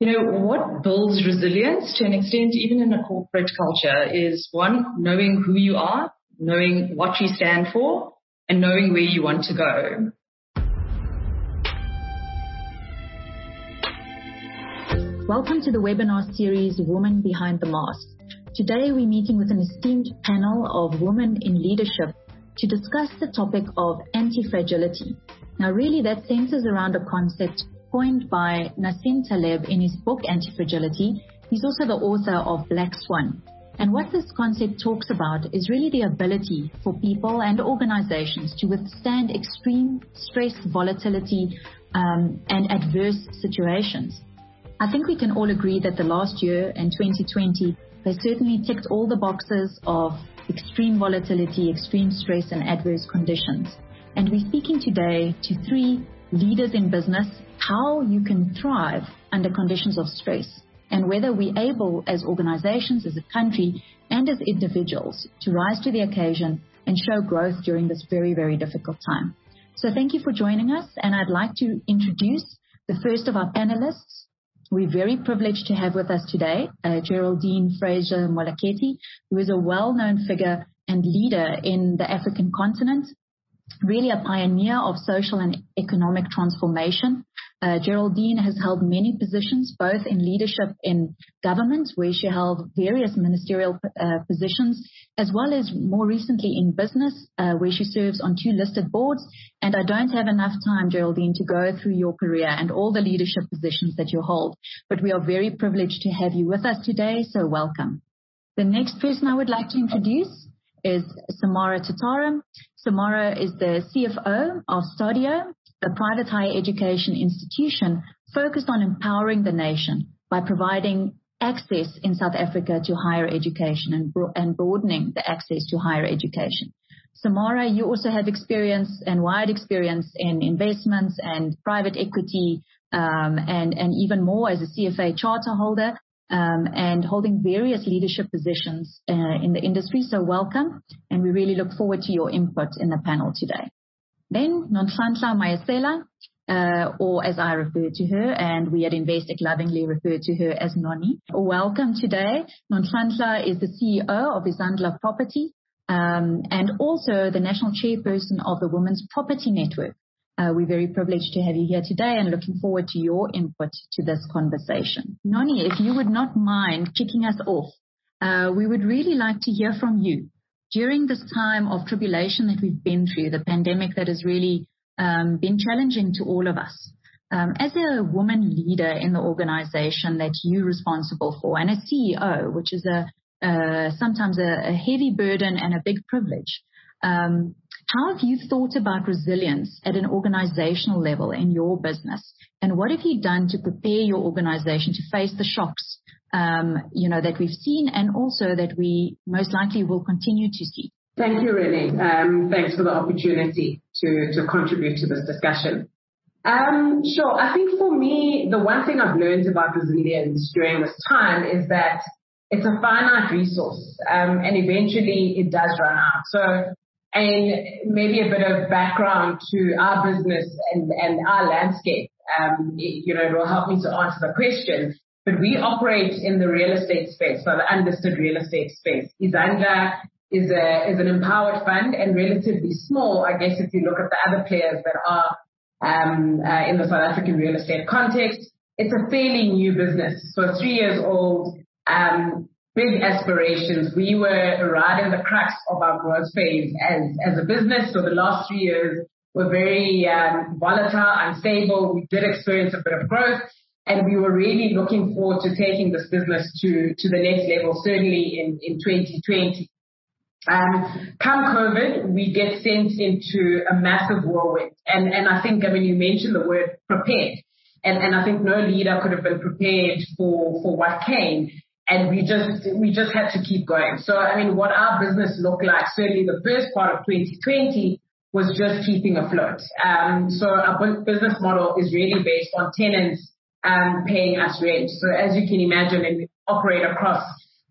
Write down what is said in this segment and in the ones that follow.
What builds resilience to an extent, even in a corporate culture, is one, knowing who you are, knowing what you stand for, and knowing where you want to go. Welcome to the webinar series, Women Behind the Mask. Today we're meeting with an esteemed panel of women in leadership to discuss the topic of anti-fragility. Now really that centers around a concept coined by Nassim Taleb in his book Anti-Fragility. He's also the author of Black Swan. And what this concept talks about is really the ability for people and organizations to withstand extreme stress, volatility, and adverse situations. I think we can all agree that the last year in 2020 has certainly ticked all the boxes of extreme volatility, extreme stress, and adverse conditions. And we're speaking today to three leaders in business, how you can thrive under conditions of stress, and whether we're able as organizations, as a country, and as individuals to rise to the occasion and show growth during this very, very difficult time. So thank you for joining us, and I'd like to introduce the first of our panelists. We're very privileged to have with us today Geraldine Fraser-Moleketi, who is a well-known figure and leader in the African continent, really a pioneer of social and economic transformation. Geraldine has held many positions, both in leadership in government, where she held various ministerial positions, as well as more recently in business, where she serves on 2 listed boards. And I don't have enough time, Geraldine, to go through your career and all the leadership positions that you hold, but we are very privileged to have you with us today, so welcome. The next person I would like to introduce is Samara Tataram. Samara is the CFO of Stadio, a private higher education institution focused on empowering the nation by providing access in South Africa to higher education and broadening the access to higher education. Samara, you also have experience and wide experience in investments and private equity, and even more as a CFA charter holder, and holding various leadership positions in the industry. So welcome, and we really look forward to your input in the panel today. Then Nonhlanhla Mayasela, or as I refer to her, and we at Investec lovingly refer to her as Noni. Welcome today. Nonhlanhla is the CEO of Izandla Property, and also the national chairperson of the Women's Property Network. We're very privileged to have you here today and looking forward to your input to this conversation. Noni, if you would not mind kicking us off, we would really like to hear from you. During this time of tribulation that we've been through, the pandemic that has really been challenging to all of us, as a woman leader in the organization that you're responsible for, and a CEO, which is sometimes a heavy burden and a big privilege, how have you thought about resilience at an organizational level in your business? And what have you done to prepare your organization to face the shocks, that we've seen and also that we most likely will continue to see? Thank you, Renee. Thanks for the opportunity to contribute to this discussion. Sure. I think for me, the one thing I've learned about resilience during this time is that it's a finite resource, and eventually it does run out. So, and maybe a bit of background to our business and our landscape, it will help me to answer the question. But we operate in the real estate space, so the unlisted real estate space. Izandla is an empowered fund and relatively small, I guess, if you look at the other players that are in the South African real estate context. It's a fairly new business, so 3 years old. Big aspirations. We were right in the crux of our growth phase as a business. So the last 3 years were very volatile, unstable. We did experience a bit of growth, and we were really looking forward to taking this business to the next level, certainly in 2020. Come COVID, we get sent into a massive whirlwind. And I think, you mentioned the word prepared. And I think no leader could have been prepared for what came. And we just had to keep going. So, what our business looked like, certainly the first part of 2020 was just keeping afloat. So our business model is really based on tenants paying us rent. So as you can imagine, and we operate across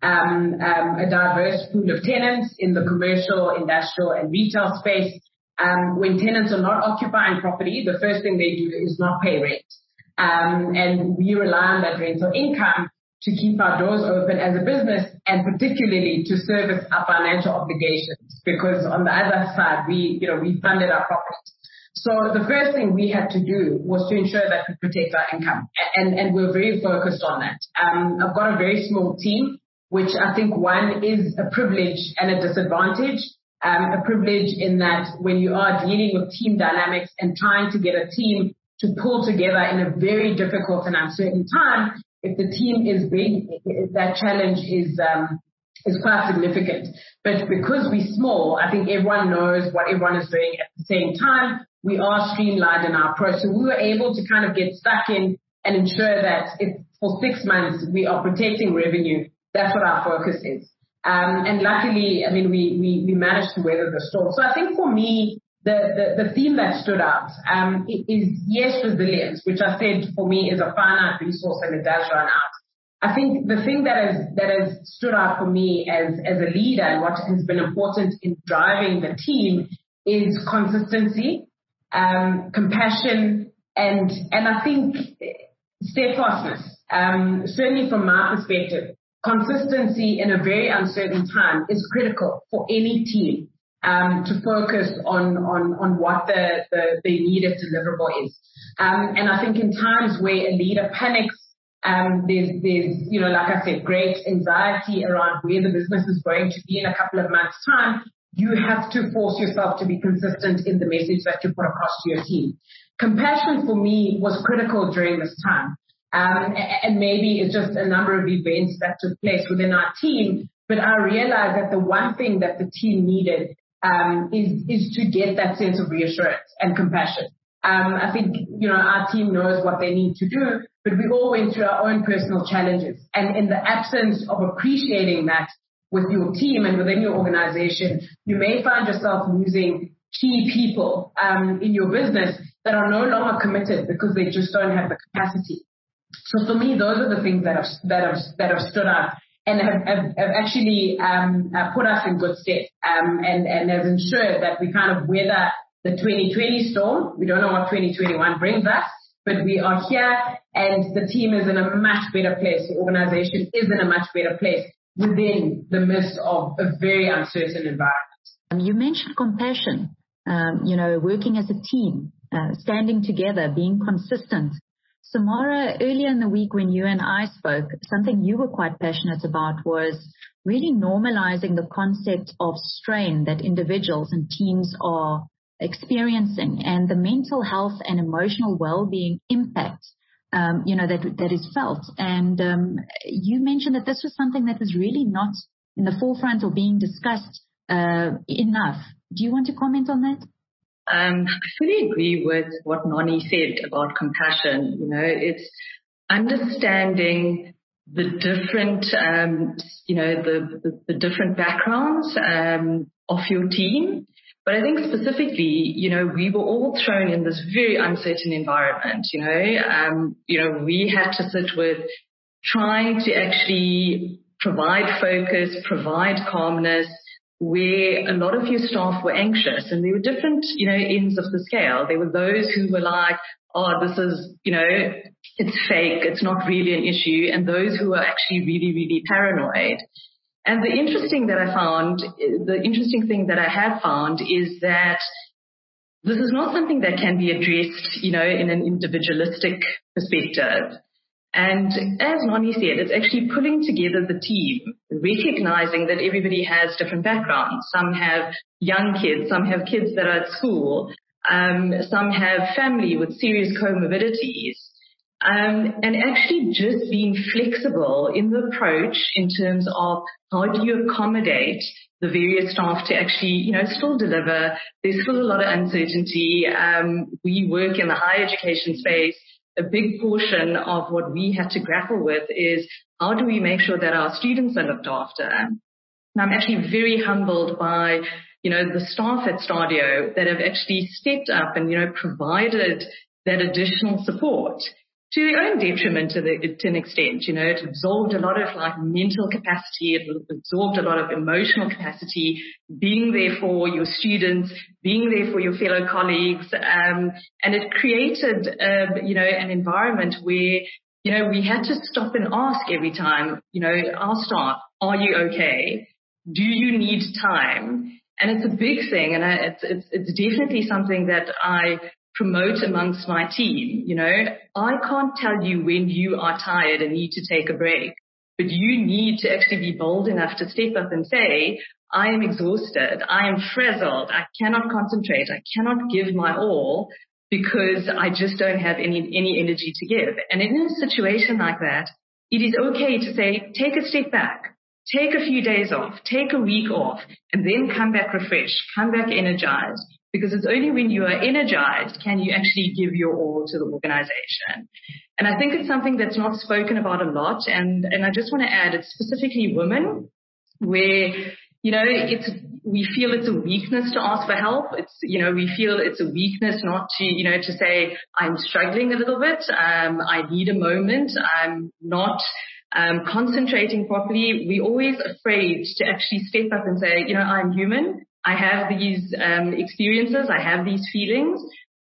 a diverse pool of tenants in the commercial, industrial, and retail space. When tenants are not occupying property, the first thing they do is not pay rent. And we rely on that rental income to keep our doors open as a business, and particularly to service our financial obligations, because on the other side, we funded our properties. So the first thing we had to do was to ensure that we protect our income, and we're very focused on that. I've got a very small team, which I think one is a privilege and a disadvantage. A privilege in that when you are dealing with team dynamics and trying to get a team to pull together in a very difficult and uncertain time, if the team is big, that challenge is quite significant. But because we're small, I think everyone knows what everyone is doing at the same time. We are streamlined in our approach. So we were able to kind of get stuck in and ensure that if for 6 months we are protecting revenue, that's what our focus is. And luckily, I mean, we managed to weather the storm. So I think for me, the theme that stood out is, yes, resilience, which I said for me is a finite resource and it does run out. I think the thing that has stood out for me as a leader and what has been important in driving the team is consistency, compassion, and I think steadfastness. Certainly from my perspective, consistency in a very uncertain time is critical for any team to focus on what the needed deliverable is. And I think in times where a leader panics, there's like I said, great anxiety around where the business is going to be in a couple of months' time. You have to force yourself to be consistent in the message that you put across to your team. Compassion for me was critical during this time. And maybe it's just a number of events that took place within our team, but I realized that the one thing that the team needed is to get that sense of reassurance and compassion. I think, our team knows what they need to do, but we all went through our own personal challenges. And in the absence of appreciating that with your team and within your organization, you may find yourself losing key people in your business that are no longer committed because they just don't have the capacity. So for me, those are the things that have stood out and have actually put us in good stead and has ensured that we kind of weather the 2020 storm. We don't know what 2021 brings us, but we are here and the team is in a much better place. The organization is in a much better place within the midst of a very uncertain environment. You mentioned compassion, working as a team, standing together, being consistent. Samara, earlier in the week when you and I spoke, something you were quite passionate about was really normalizing the concept of strain that individuals and teams are experiencing and the mental health and emotional well-being impact, that is felt. And you mentioned that this was something that was really not in the forefront or being discussed enough. Do you want to comment on that? I fully agree with what Nonnie said about compassion. It's understanding the different, the different backgrounds of your team. But I think specifically, we were all thrown in this very uncertain environment. We had to sit with trying to actually provide focus, provide calmness, where a lot of your staff were anxious, and there were different, ends of the scale. There were those who were like, oh, this is, it's fake, it's not really an issue, and those who were actually really, really paranoid. And the interesting thing that I have found is that this is not something that can be addressed, in an individualistic perspective. And as Nonnie said, it's actually pulling together the team, recognizing that everybody has different backgrounds. Some have young kids, some have kids that are at school, some have family with serious comorbidities. And actually just being flexible in the approach in terms of how do you accommodate the various staff to actually, still deliver. There's still a lot of uncertainty. We work in the higher education space. A big portion of what we had to grapple with is how do we make sure that our students are looked after. And I'm actually very humbled by, the staff at Stadio that have actually stepped up and, provided that additional support. to their own detriment to an extent. It absorbed a lot of like mental capacity. It absorbed a lot of emotional capacity, being there for your students, being there for your fellow colleagues. And it created, an environment where, we had to stop and ask every time, our staff, are you okay? Do you need time? And it's a big thing. And it's definitely something that I promote amongst my team. I can't tell you when you are tired and need to take a break, but you need to actually be bold enough to step up and say, I am exhausted. I am frazzled. I cannot concentrate. I cannot give my all because I just don't have any energy to give. And in a situation like that, it is okay to say, take a step back, take a few days off, take a week off, and then come back refreshed, come back energized. Because it's only when you are energized can you actually give your all to the organization. And I think it's something that's not spoken about a lot. And I just want to add, it's specifically women where, we feel it's a weakness to ask for help. We feel it's a weakness not to, to say, I'm struggling a little bit. I need a moment. I'm not concentrating properly. We're always afraid to actually step up and say, I'm human. I have these experiences. I have these feelings.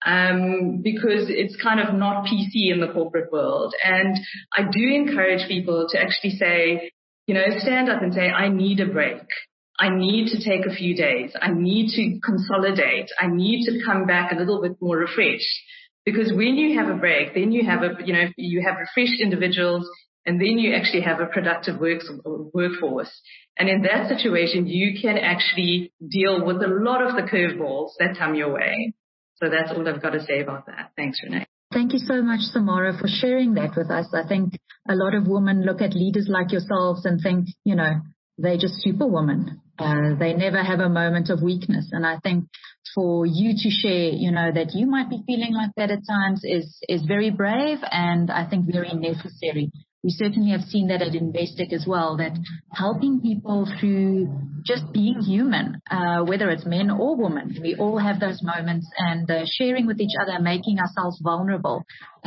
Because it's kind of not PC in the corporate world. And I do encourage people to actually say, stand up and say, I need a break. I need to take a few days. I need to consolidate. I need to come back a little bit more refreshed. Because when you have a break, then you have you have refreshed individuals, and then you actually have a productive workforce. And in that situation, you can actually deal with a lot of the curveballs that come your way. So that's all I've got to say about that. Thanks, Renee. Thank you so much, Samara, for sharing that with us. I think a lot of women look at leaders like yourselves and think, they're just superwoman. They never have a moment of weakness. And I think for you to share, that you might be feeling like that at times is very brave and I think very necessary. We certainly have seen that at Investec as well, that helping people through just being human, whether it's men or women, we all have those moments, and sharing with each other, making ourselves vulnerable,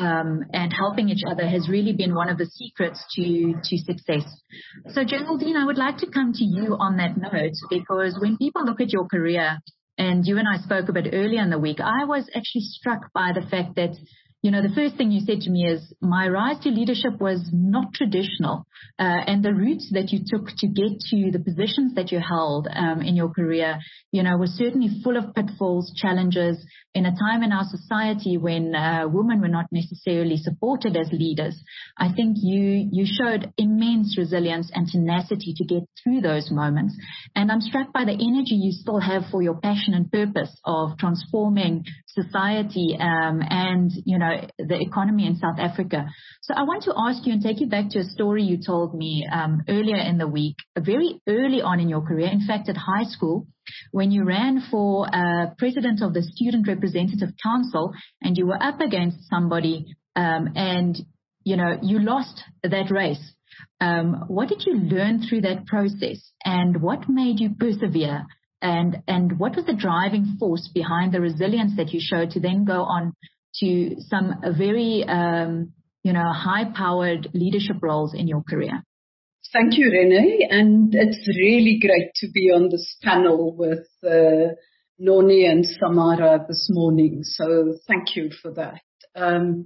and helping each other has really been one of the secrets to success. So Geraldine, I would like to come to you on that note, because when people look at your career, and you and I spoke a bit earlier in the week, I was actually struck by the fact that the first thing you said to me is my rise to leadership was not traditional. And the routes that you took to get to the positions that you held in your career, was certainly full of pitfalls, challenges in a time in our society when women were not necessarily supported as leaders. I think you showed immense resilience and tenacity to get through those moments. And I'm struck by the energy you still have for your passion and purpose of transforming society and, the economy in South Africa. So I want to ask you and take you back to a story you told me earlier in the week, very early on in your career, in fact, at high school, when you ran for president of the Student Representative Council and you were up against somebody and, you lost that race. What did you learn through that process and what made you persevere? And what was the driving force behind the resilience that you showed to then go on to some very, high-powered leadership roles in your career? Thank you, Renee. And it's really great to be on this panel with Noni and Samara this morning. So thank you for that. I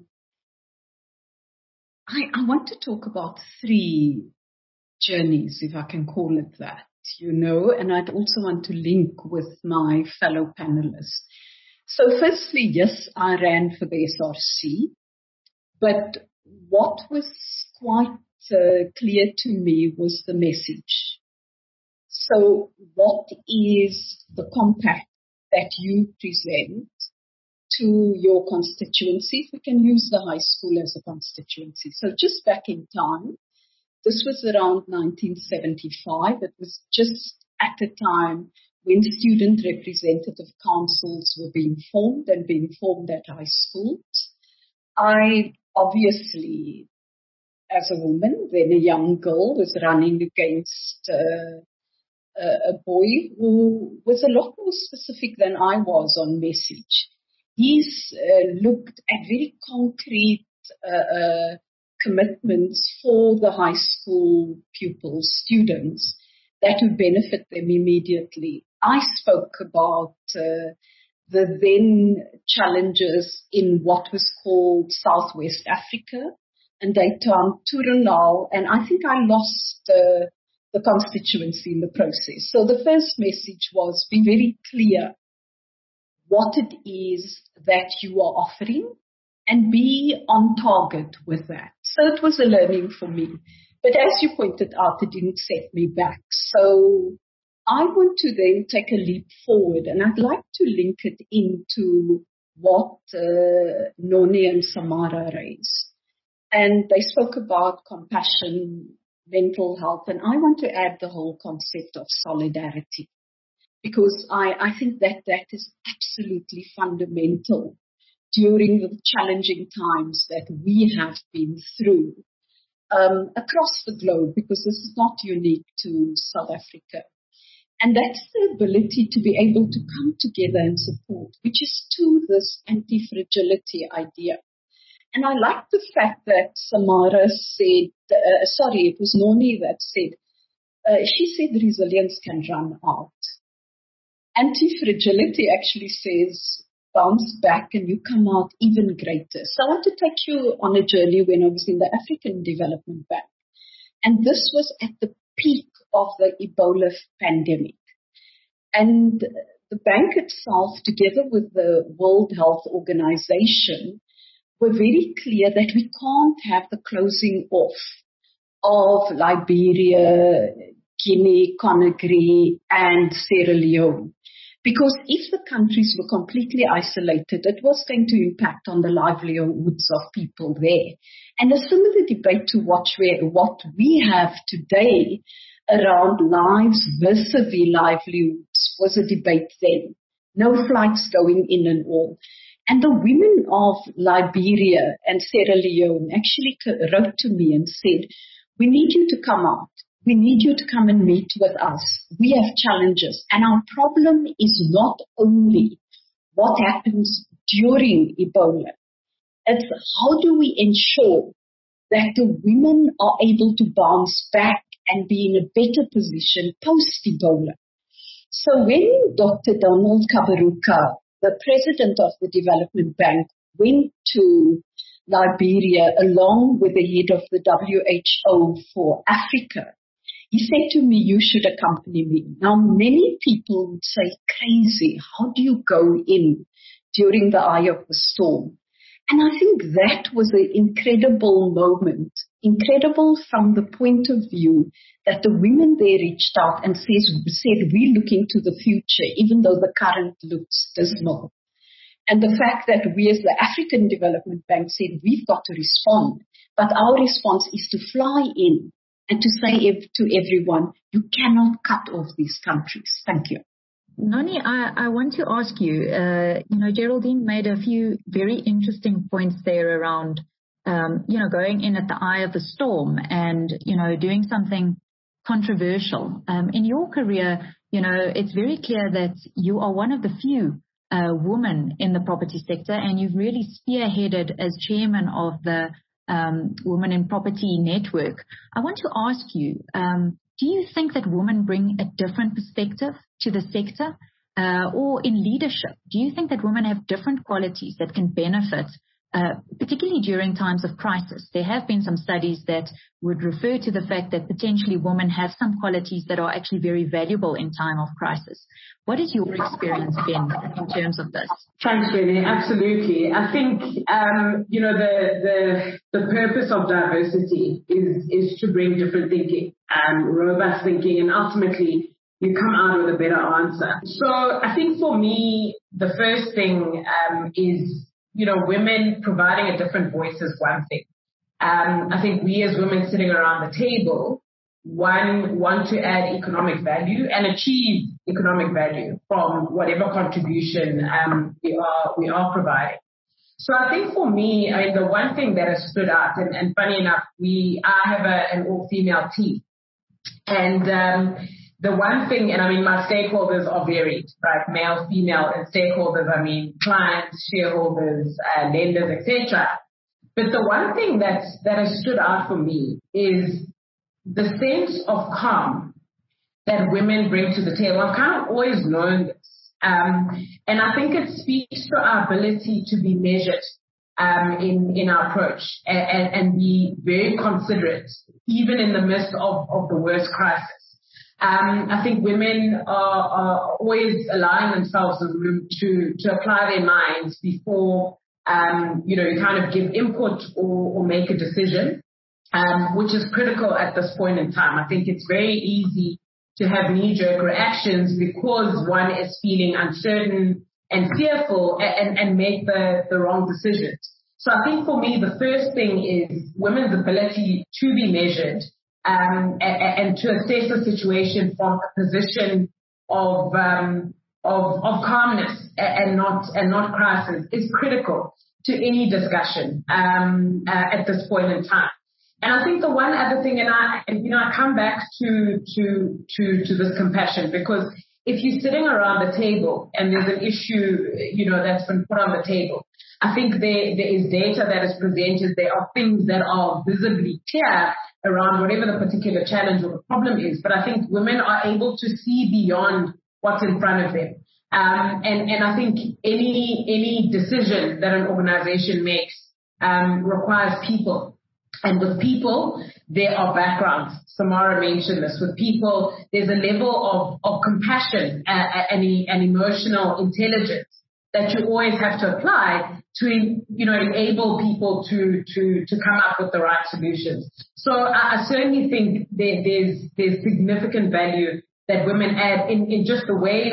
want to talk about 3 journeys, if I can call it that, and I'd also want to link with my fellow panelists. So firstly, yes, I ran for the SRC, but what was quite clear to me was the message. So what is the compact that you present to your constituency? If we can use the high school as a constituency. So just back in time, this was around 1975. It was just at a time when student representative councils were being formed at high schools. I obviously, as a woman, then a young girl, was running against a boy who was a lot more specific than I was on message. He's looked at very concrete commitments for the high school pupils, students, that would benefit them immediately. I spoke about the then challenges in what was called Southwest Africa, and they turned Turunal, and I think I lost the constituency in the process. So the first message was, be very clear what it is that you are offering and be on target with that. So it was a learning for me. But as you pointed out, it didn't set me back. So I want to then take a leap forward, and I'd like to link it into what Noni and Samara raised. And they spoke about compassion, mental health, and I want to add the whole concept of solidarity, because I think that is absolutely fundamental during the challenging times that we have been through across the globe, because this is not unique to South Africa. And that's the ability to be able to come together and support, which is to this anti-fragility idea. And I like the fact that Samara said, it was Noni that said, she said resilience can run out. Anti-fragility actually says bounce back and you come out even greater. So I want to take you on a journey when I was in the African Development Bank. And this was at the peak of the Ebola pandemic. And the bank itself, together with the World Health Organization, were very clear that we can't have the closing off of Liberia, Guinea, Conakry, and Sierra Leone. Because if the countries were completely isolated, it was going to impact on the livelihoods of people there. And a similar debate to what we have today around lives vis-a-vis livelihoods was a debate then. No flights going in and all. And the women of Liberia and Sierra Leone actually wrote to me and said, we need you to come out. We need you to come and meet with us. We have challenges. And our problem is not only what happens during Ebola. It's how do we ensure that the women are able to bounce back and be in a better position post-Ebola. So when Dr. Donald Kaberuka, the president of the Development Bank, went to Liberia along with the head of the WHO for Africa, he said to me, you should accompany me. Now, many people would say, crazy, how do you go in during the eye of the storm? And I think that was an incredible moment, incredible from the point of view that the women there reached out and said, we're looking to the future, even though the current looks dismal. And the fact that we as the African Development Bank said, we've got to respond, but our response is to fly in and to say to everyone, you cannot cut off these countries. Thank you. Noni, I want to ask you, Geraldine made a few very interesting points there around, going in at the eye of the storm and, doing something controversial. In your career, it's very clear that you are one of the few women in the property sector, and you've really spearheaded as chairman of the Women in Property Network. I want to ask you, do you think that women bring a different perspective to the sector or in leadership? Do you think that women have different qualities that can benefit, particularly during times of crisis? There have been some studies that would refer to the fact that potentially women have some qualities that are actually very valuable in time of crisis. What is your experience been in terms of this? Thanks, Renee. Absolutely. I think, the purpose of diversity is to bring different thinking, robust thinking, and ultimately you come out with a better answer. So I think for me, the first thing is, women providing a different voice is one thing. I think we as women sitting around the table, want to add economic value and achieve economic value from whatever contribution we are providing. So I think for me, the one thing that has stood out, and funny enough, I have an all-female team. And the one thing, my stakeholders are varied, right? Male, female, and stakeholders, clients, shareholders, lenders, etc. But the one thing that has stood out for me is the sense of calm that women bring to the table. I've kind of always known this. And I think it speaks to our ability to be measured in our approach and be very considerate, even in the midst of the worst crisis. I think women are always allowing themselves the room to apply their minds before, you kind of give input or make a decision, which is critical at this point in time. I think it's very easy to have knee-jerk reactions because one is feeling uncertain and fearful and make the wrong decisions. So I think for me, the first thing is women's ability to be measured and to assess the situation from a position of calmness and not crisis is critical to any discussion at this point in time. And I think the one other thing, and I come back to this compassion, because if you're sitting around the table and there's an issue, that's been put on the table, I think there is data that is presented. There are things that are visibly clear around whatever the particular challenge or the problem is. But I think women are able to see beyond what's in front of them. And I think any decision that an organization makes requires people. And with people, there are backgrounds. Samara mentioned this. With people, there's a level of compassion and emotional intelligence that you always have to apply to, enable people to come up with the right solutions. So I certainly think there's significant value that women add in just the way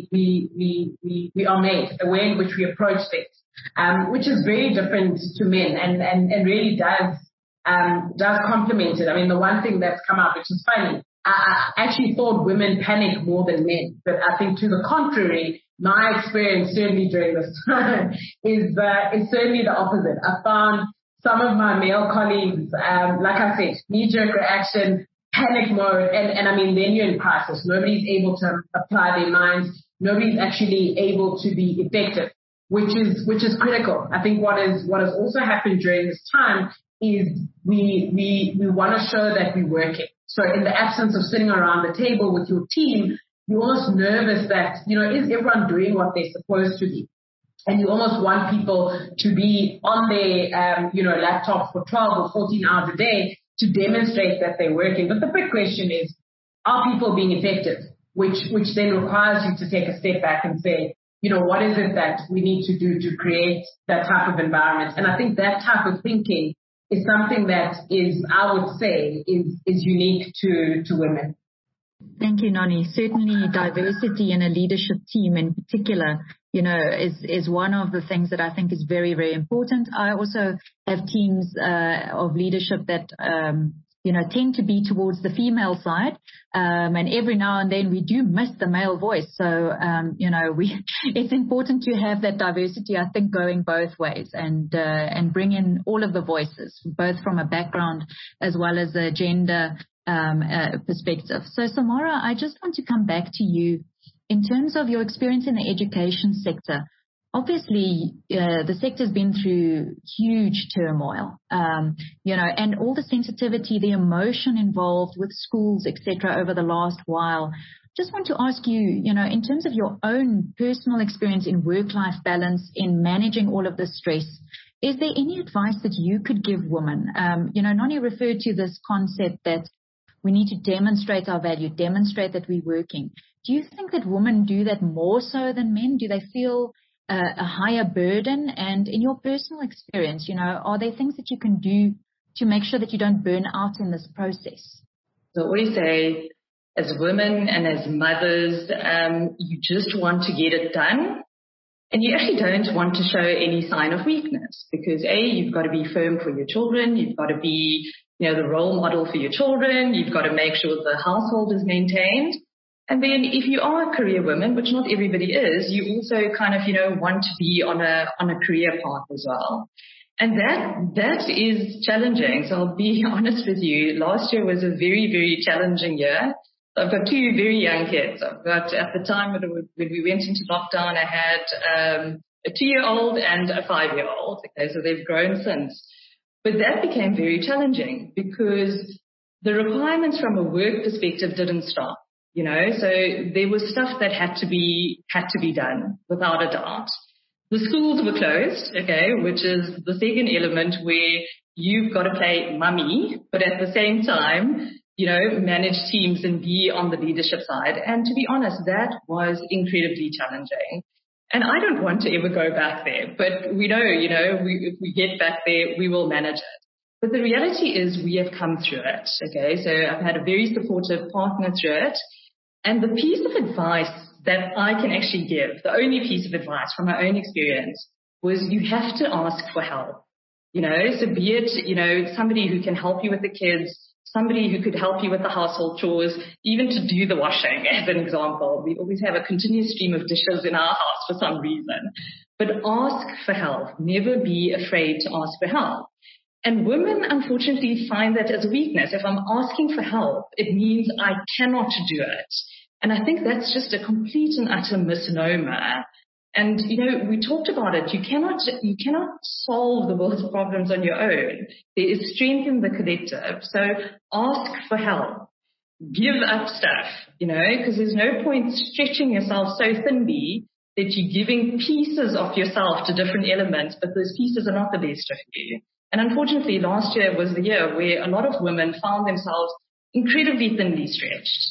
we are made, the way in which we approach things, which is very different to men and really does complement it. I mean, the one thing that's come up, which is funny, I actually thought women panic more than men, but I think to the contrary, my experience certainly during this time is certainly the opposite. I found some of my male colleagues, like I said, knee-jerk reaction, panic mode, and I mean, then you're in crisis. Nobody's able to apply their minds. Nobody's actually able to be effective, which is critical. I think what has also happened during this time is we want to show that we're working. So in the absence of sitting around the table with your team, you're almost nervous that, is everyone doing what they're supposed to be? And you almost want people to be on their, laptop for 12 or 14 hours a day to demonstrate that they're working. But the big question is, are people being effective? Which then requires you to take a step back and say, what is it that we need to do to create that type of environment? And I think that type of thinking is something that is, I would say, is unique to women. Thank you, Nonnie. Certainly diversity in a leadership team in particular, is one of the things that I think is very, very important. I also have teams of leadership that, tend to be towards the female side. And every now and then we do miss the male voice. So, it's important to have that diversity, I think, going both ways and bring in all of the voices, both from a background as well as a gender perspective. So, Samara, I just want to come back to you in terms of your experience in the education sector. Obviously, the sector's been through huge turmoil, and all the sensitivity, the emotion involved with schools, etc., over the last while. Just want to ask you, in terms of your own personal experience in work-life balance, in managing all of this stress, is there any advice that you could give women? Nonnie referred to this concept that we need to demonstrate our value, demonstrate that we're working. Do you think that women do that more so than men? Do they feel a higher burden? And in your personal experience, are there things that you can do to make sure that you don't burn out in this process? So I always say, as women and as mothers, you just want to get it done. And you actually don't want to show any sign of weakness because, you've got to be firm for your children. You've got to be, the role model for your children. You've got to make sure the household is maintained. And then if you are a career woman, which not everybody is, you also kind of, want to be on a career path as well. And that is challenging. So I'll be honest with you. Last year was a very, very challenging year. I've got two very young kids. I've got, at the time when we went into lockdown, I had a 2-year-old and a 5-year-old. Okay, so they've grown since. But that became very challenging because the requirements from a work perspective didn't stop, you know, so there was stuff that had to be done without a doubt. The schools were closed, okay, which is the second element where you've got to play mummy, but at the same time, you know, manage teams and be on the leadership side. And to be honest, that was incredibly challenging. And I don't want to ever go back there, but we know, you know, if we get back there, we will manage it. But the reality is we have come through it, okay? So I've had a very supportive partner through it. And the piece of advice that I can actually give, the only piece of advice from my own experience, was you have to ask for help. You know, so be it, you know, somebody who can help you with the kids, somebody who could help you with the household chores, even to do the washing, as an example. We always have a continuous stream of dishes in our house for some reason. But ask for help. Never be afraid to ask for help. And women, unfortunately, find that as a weakness. If I'm asking for help, it means I cannot do it. And I think that's just a complete and utter misnomer. And, you know, we talked about it. You cannot solve the world's problems on your own. There is strength in the collective. So ask for help. Give up stuff, you know, because there's no point stretching yourself so thinly that you're giving pieces of yourself to different elements, but those pieces are not the best of you. And unfortunately, last year was the year where a lot of women found themselves incredibly thinly stretched.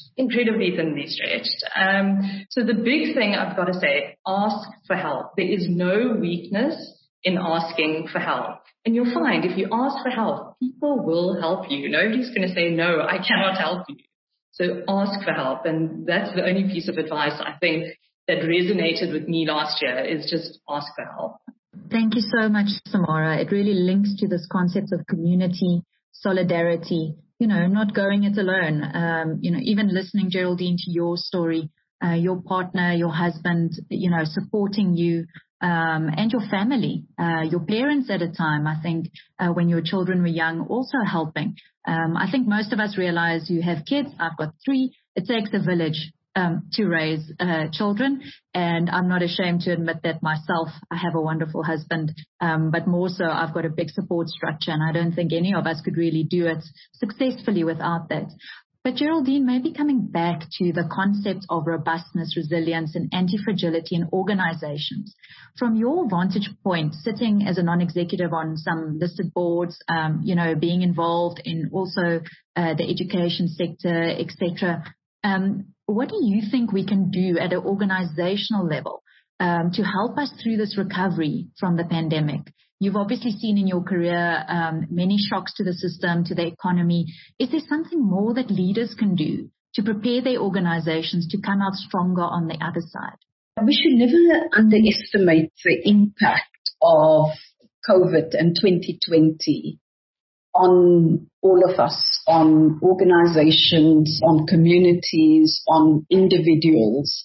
So the big thing I've got to say, ask for help. There is no weakness in asking for help. And you'll find if you ask for help, people will help you. Nobody's going to say, no, I cannot help you. So ask for help. And that's the only piece of advice I think that resonated with me last year is just ask for help. Thank you so much, Samara. It really links to this concept of community, solidarity, you know, not going it alone. You know, even listening, Geraldine, to your story, your partner, your husband, you know, supporting you, and your family, your parents at a time, I think, when your children were young, also helping. I think most of us realize you have kids. I've got 3. It takes a village to raise children. And I'm not ashamed to admit that myself. I have a wonderful husband, but more so I've got a big support structure, and I don't think any of us could really do it successfully without that. But Geraldine, maybe coming back to the concept of robustness, resilience, and anti-fragility in organizations. From your vantage point, sitting as a non-executive on some listed boards, you know, being involved in also the education sector, etc., what do you think we can do at an organizational level to help us through this recovery from the pandemic? You've obviously seen in your career many shocks to the system, to the economy. Is there something more that leaders can do to prepare their organizations to come out stronger on the other side? We should never underestimate the impact of COVID and 2020 on all of us, on organizations, on communities, on individuals.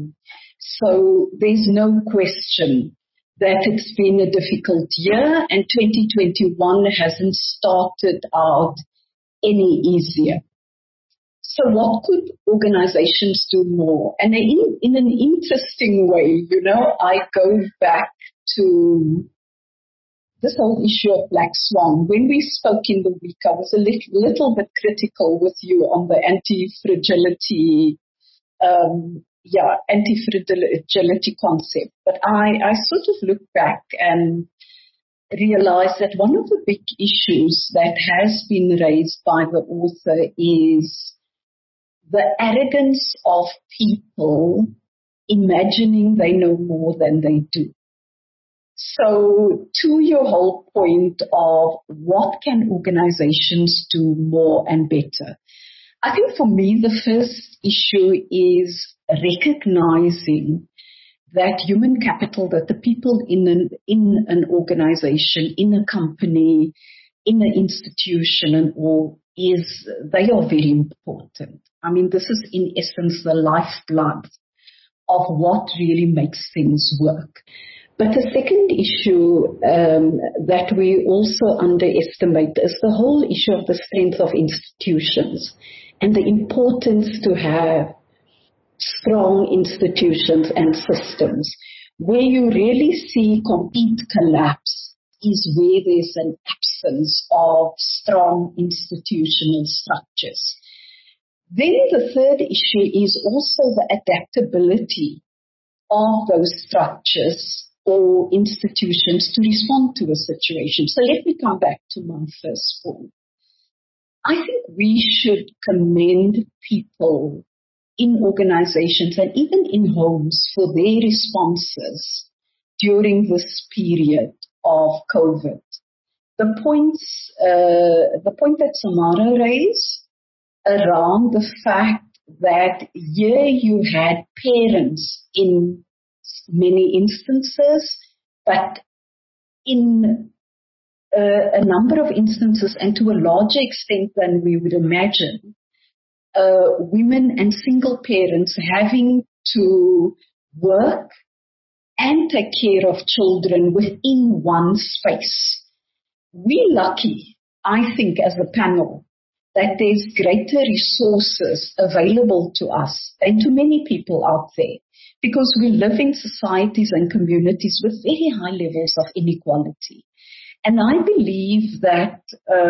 So there's no question that it's been a difficult year, and 2021 hasn't started out any easier. So what could organizations do more? And in an interesting way, you know, I go back to this whole issue of Black Swan. When we spoke in the week, I was a little bit critical with you on the anti-fragility concept. But I sort of look back and realize that one of the big issues that has been raised by the author is the arrogance of people imagining they know more than they do. So to your whole point of what can organizations do more and better, I think for me the first issue is recognizing that human capital, that the people in an organization, in a company, in an institution and all, they are very important. I mean, this is in essence the lifeblood of what really makes things work. But the second issue that we also underestimate is the whole issue of the strength of institutions and the importance to have strong institutions and systems where you really see complete collapse is where there's an absence of strong institutional structures. Then the third issue is also the adaptability of those structures or institutions to respond to a situation. So let me come back to my first point. I think we should commend people in organizations and even in homes for their responses during this period of COVID. The point that Samara raised around the fact that here you had parents in many instances, but in a number of instances, and to a larger extent than we would imagine, women and single parents having to work and take care of children within one space. We're lucky, I think, as a panel, that there's greater resources available to us and to many people out there, because we live in societies and communities with very high levels of inequality. And I believe that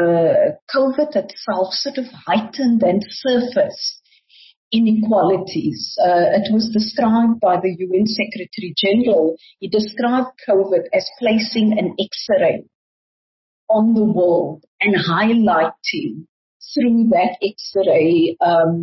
COVID itself sort of heightened and surfaced inequalities. It was described by the UN Secretary General. He described COVID as placing an X-ray on the world and highlighting through that X-ray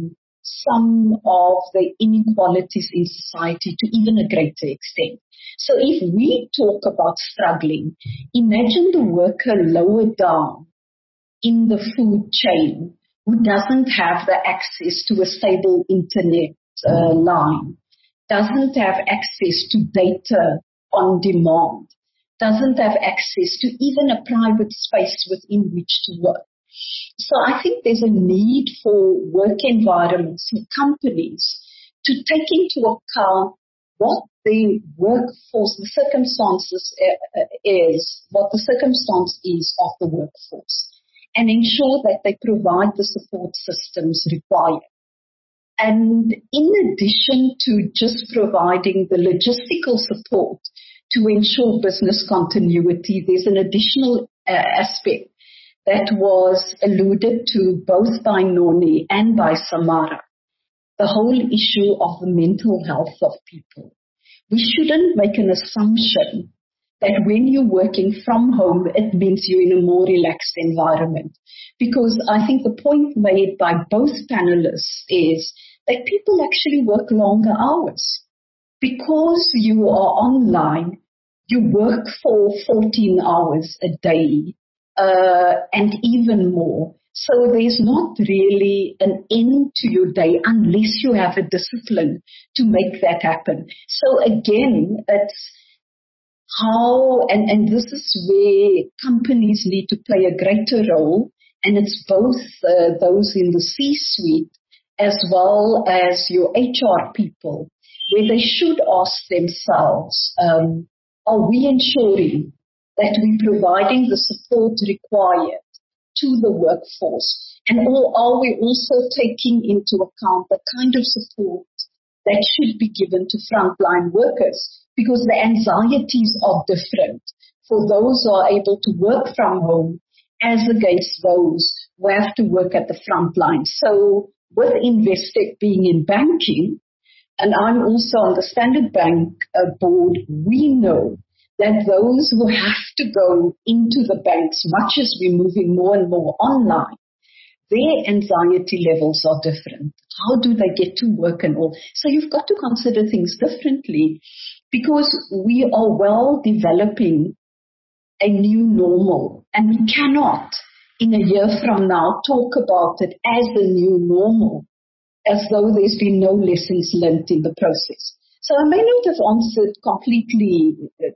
some of the inequalities in society to even a greater extent. So if we talk about struggling, imagine the worker lower down in the food chain who doesn't have the access to a stable internet line, doesn't have access to data on demand, doesn't have access to even a private space within which to work. So I think there's a need for work environments and companies to take into account what the workforce, the circumstances what the circumstance is of the workforce, and ensure that they provide the support systems required. And in addition to just providing the logistical support to ensure business continuity, there's an additional aspect that was alluded to both by Noni and by Samara, the whole issue of the mental health of people. We shouldn't make an assumption that when you're working from home, it means you're in a more relaxed environment. Because I think the point made by both panelists is that people actually work longer hours. Because you are online, you work for 14 hours a day. And even more. So there's not really an end to your day unless you have a discipline to make that happen. So again, it's how, and this is where companies need to play a greater role, and it's both those in the C-suite as well as your HR people, where they should ask themselves, are we ensuring that we're providing the support required to the workforce? And are we also taking into account the kind of support that should be given to frontline workers? Because the anxieties are different for those who are able to work from home as against those who have to work at the front line. So with Investec being in banking, and I'm also on the Standard Bank board, we know that those who have to go into the banks, much as we're moving more and more online, their anxiety levels are different. How do they get to work and all? So you've got to consider things differently, because we are well developing a new normal, and we cannot in a year from now talk about it as the new normal, as though there's been no lessons learned in the process. So I may not have answered completely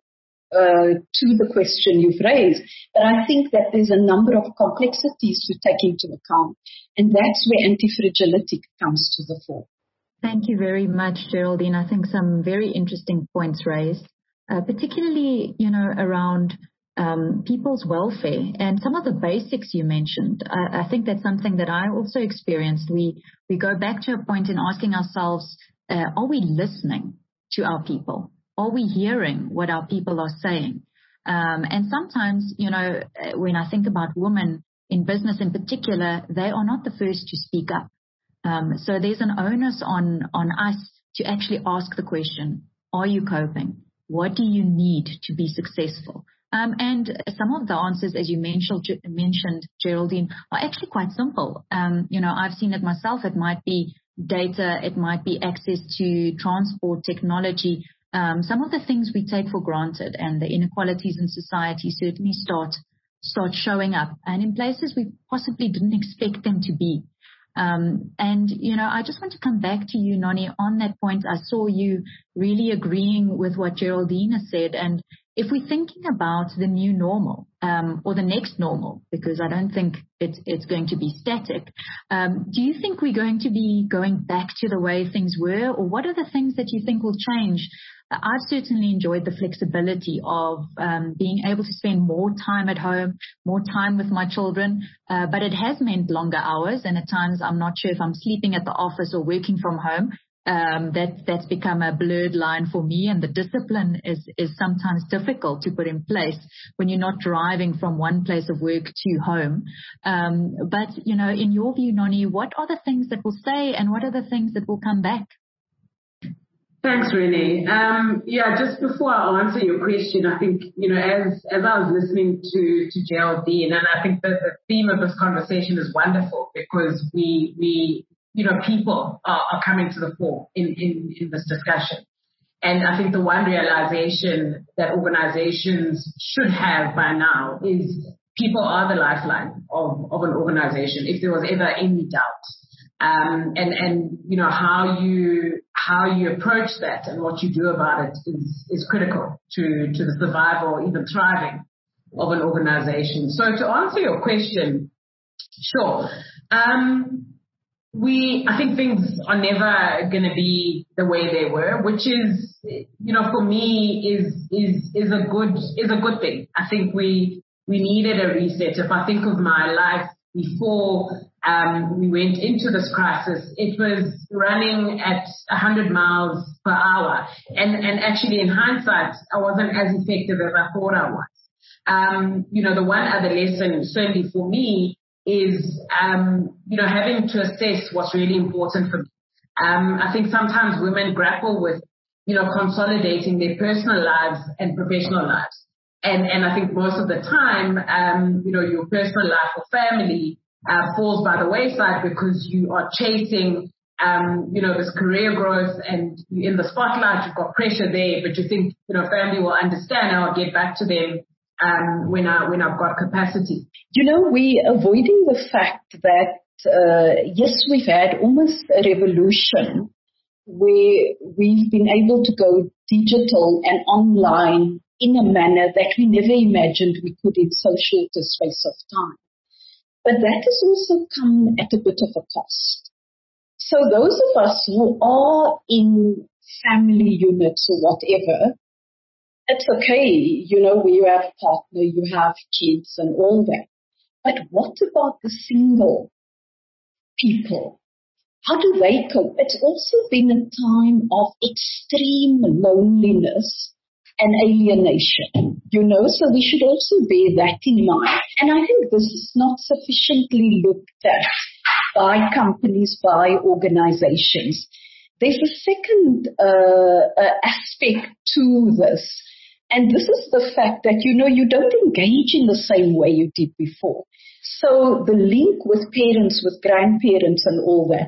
to the question you've raised, but I think that there's a number of complexities to take into account, and that's where anti-fragility comes to the fore. Thank you very much, Geraldine. I think some very interesting points raised, particularly, around people's welfare and some of the basics you mentioned. I think that's something that I also experienced. We go back to a point in asking ourselves, are we listening to our people? Are we hearing what our people are saying? And sometimes, when I think about women in business in particular, they are not the first to speak up. So there's an onus on us to actually ask the question, are you coping? What do you need to be successful? And some of the answers, as you mentioned, Geraldine, are actually quite simple. I've seen it myself. It might be data. It might be access to transport technology. Some of the things we take for granted, and the inequalities in society certainly start showing up, and in places we possibly didn't expect them to be. I just want to come back to you, Nonnie, on that point. I saw you really agreeing with what Geraldine has said. And if we're thinking about the new normal, or the next normal, because I don't think it's going to be static, do you think we're going to be going back to the way things were, or what are the things that you think will change? I've certainly enjoyed the flexibility of being able to spend more time at home, more time with my children, but it has meant longer hours, and at times I'm not sure if I'm sleeping at the office or working from home. That's become a blurred line for me, and the discipline is sometimes difficult to put in place when you're not driving from one place of work to home. But in your view, Nonnie, what are the things that will stay and what are the things that will come back? Thanks, Renee. Just before I answer your question, I think, as I was listening to Geraldine, and I think that the theme of this conversation is wonderful because we people are coming to the fore in this discussion. And I think the one realization that organizations should have by now is people are the lifeline of an organization, if there was ever any doubt. How you approach that and what you do about it is critical to the survival or even thriving of an organization. So to answer your question, sure. I think things are never going to be the way they were, which is, for me is a good thing. I think we needed a reset. If I think of my life before we went into this crisis, it was running at 100 miles per hour. And actually, in hindsight, I wasn't as effective as I thought I was. The one other lesson, certainly for me, is, having to assess what's really important for me. I think sometimes women grapple with, consolidating their personal lives and professional lives. And I think most of the time, your personal life or family falls by the wayside because you are chasing, this career growth and in the spotlight, you've got pressure there, but you think, family will understand and I'll get back to them when I've got capacity. We're avoiding the fact that, yes, we've had almost a revolution where we've been able to go digital and online in a manner that we never imagined we could in so short a space of time. But that has also come at a bit of a cost. So those of us who are in family units or whatever, it's okay, where you have a partner, you have kids and all that. But what about the single people? How do they cope? It's also been a time of extreme loneliness and alienation, so we should also bear that in mind. And I think this is not sufficiently looked at by companies, by organizations. There's a second aspect to this, and this is the fact that, you don't engage in the same way you did before. So the link with parents, with grandparents and all that,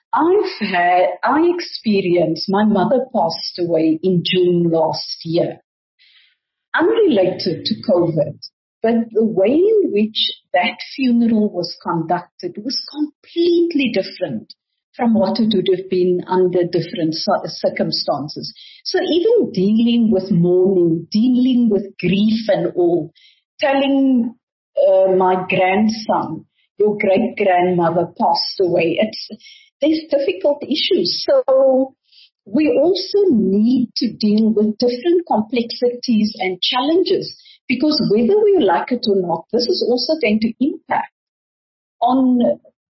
I experienced, my mother passed away in June last year, unrelated to COVID, but the way in which that funeral was conducted was completely different from what it would have been under different circumstances. So even dealing with mourning, dealing with grief and all, telling my grandson, your great-grandmother passed away, there's difficult issues. So we also need to deal with different complexities and challenges, because whether we like it or not, this is also going to impact on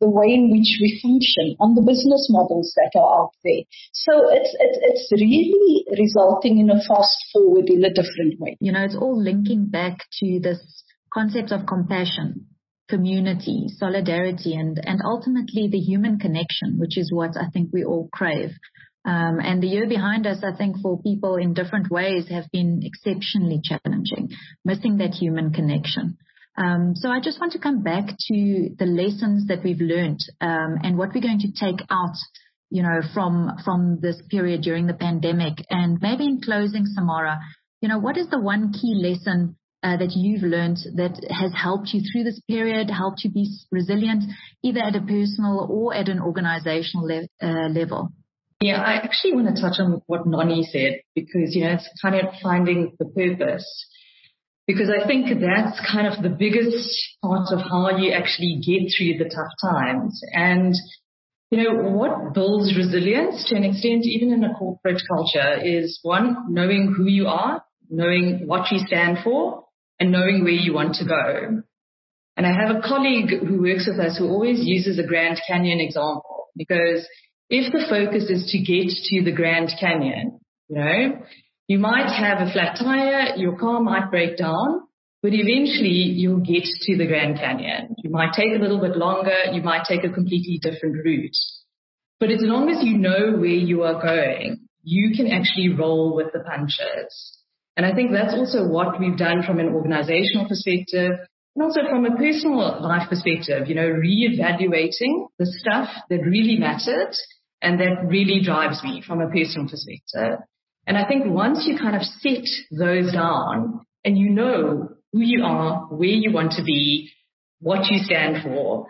the way in which we function, on the business models that are out there. So it's really resulting in a fast forward in a different way. You know, it's all linking back to this concept of compassion, community, solidarity, and ultimately the human connection, which is what I think we all crave. And the year behind us, I think, for people in different ways have been exceptionally challenging, missing that human connection. So I just want to come back to the lessons that we've learned, and what we're going to take out, you know, from this period during the pandemic. And maybe in closing, Samara, you know, what is the one key lesson that you've learned that has helped you through this period, helped you be resilient, either at a personal or at an organizational level? Yeah, I actually want to touch on what Nonnie said, because, you know, it's kind of finding the purpose. Because I think that's kind of the biggest part of how you actually get through the tough times. And, you know, what builds resilience to an extent, even in a corporate culture, is one, knowing who you are, knowing what you stand for, and knowing where you want to go. And I have a colleague who works with us who always uses a Grand Canyon example, because if the focus is to get to the Grand Canyon, you know, you might have a flat tire, your car might break down, but eventually you'll get to the Grand Canyon. You might take a little bit longer, you might take a completely different route. But as long as you know where you are going, you can actually roll with the punches. And I think that's also what we've done from an organizational perspective, and also from a personal life perspective, you know, reevaluating the stuff that really mattered and that really drives me from a personal perspective. And I think once you kind of set those down and you know who you are, where you want to be, what you stand for,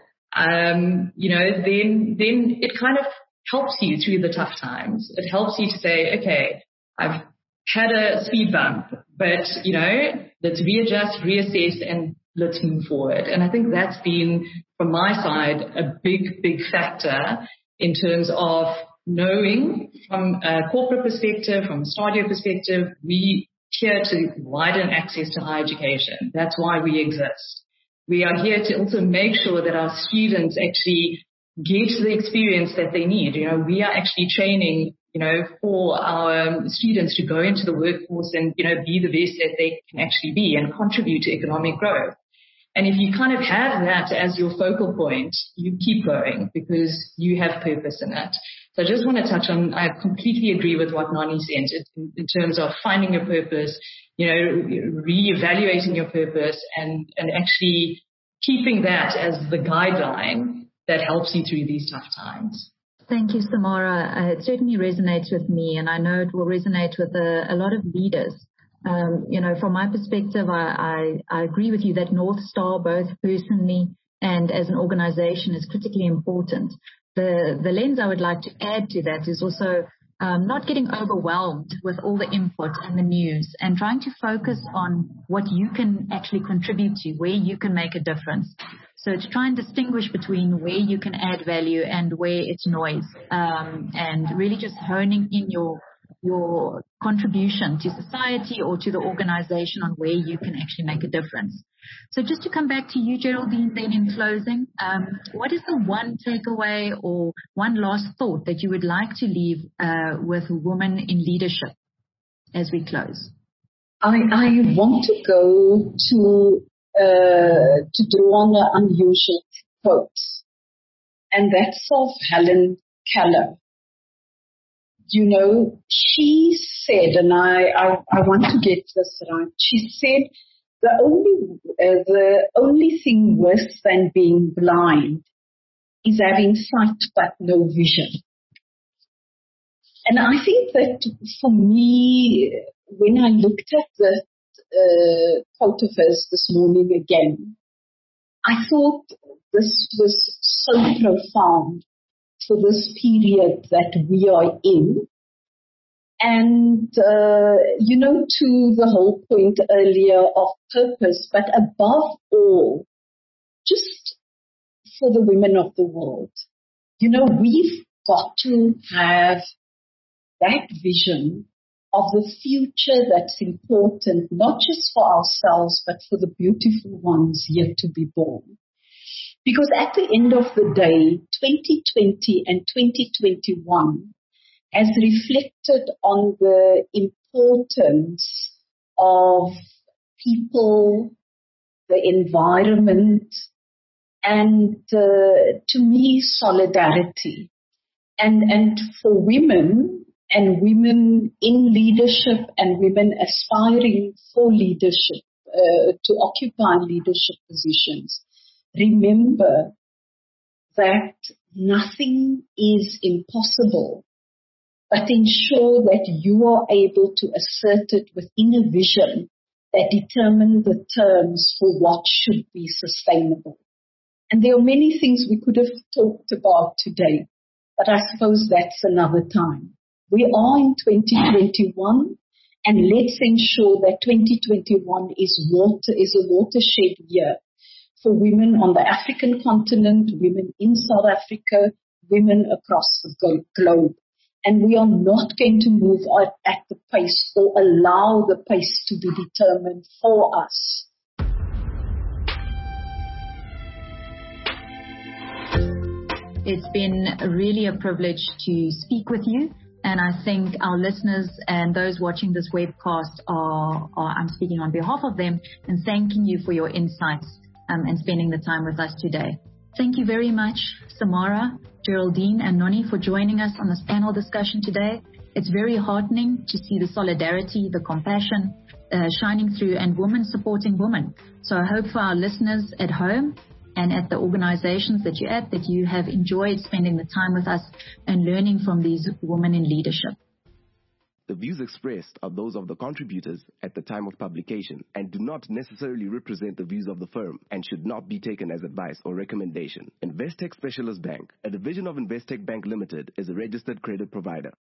you know, then it kind of helps you through the tough times. It helps you to say, okay, I've had a speed bump, but, you know, let's readjust, reassess, and let's move forward. And I think that's been, from my side, a big, big factor in terms of knowing from a corporate perspective, from a Stadio perspective, we here to widen access to higher education. That's why we exist. We are here to also make sure that our students actually get the experience that they need. You know, we are actually training, you know, for our students to go into the workforce and, you know, be the best that they can actually be and contribute to economic growth. And if you kind of have that as your focal point, you keep going because you have purpose in it. So I just want to touch on, I completely agree with what Nonnie said in terms of finding your purpose, you know, reevaluating your purpose and actually keeping that as the guideline that helps you through these tough times. Thank you, Samara. It certainly resonates with me, and I know it will resonate with a lot of leaders. You know, from my perspective, I agree with you that North Star, both personally and as an organization, is critically important. The lens I would like to add to that is also not getting overwhelmed with all the input and the news, and trying to focus on what you can actually contribute to, where you can make a difference. So to try and distinguish between where you can add value and where it's noise, and really just honing in your contribution to society or to the organization on where you can actually make a difference. So just to come back to you, Geraldine, then in closing, what is the one takeaway or one last thought that you would like to leave with women in leadership as we close? I want to go to draw on an unusual quote, and that's of Helen Keller. You know, she said, and I want to get this right, she said, the only thing worse than being blind is having sight but no vision. And I think that for me, when I looked at the quote of hers this morning again, I thought this was so profound for this period that we are in. And, you know, to the whole point earlier of purpose, but above all, just for the women of the world. You know, we've got to have that vision of the future that's important, not just for ourselves, but for the beautiful ones yet to be born. Because at the end of the day, 2020 and 2021 has reflected on the importance of people, the environment, and to me, solidarity. And for women and women in leadership and women aspiring for leadership, to occupy leadership positions, remember that nothing is impossible, but ensure that you are able to assert it within a vision that determines the terms for what should be sustainable. And there are many things we could have talked about today, but I suppose that's another time. We are in 2021, and let's ensure that 2021 is a watershed year for women on the African continent, women in South Africa, women across the globe. And we are not going to move at the pace or allow the pace to be determined for us. It's been really a privilege to speak with you. And I think our listeners and those watching this webcast I'm speaking on behalf of them and thanking you for your insights and spending the time with us today. Thank you very much, Samara, Geraldine, and Noni, for joining us on this panel discussion today. It's very heartening to see the solidarity, the compassion shining through, and women supporting women. So I hope for our listeners at home and at the organizations that you're at, that you have enjoyed spending the time with us and learning from these women in leadership. The views expressed are those of the contributors at the time of publication and do not necessarily represent the views of the firm and should not be taken as advice or recommendation. Investec Specialist Bank, a division of Investec Bank Limited, is a registered credit provider.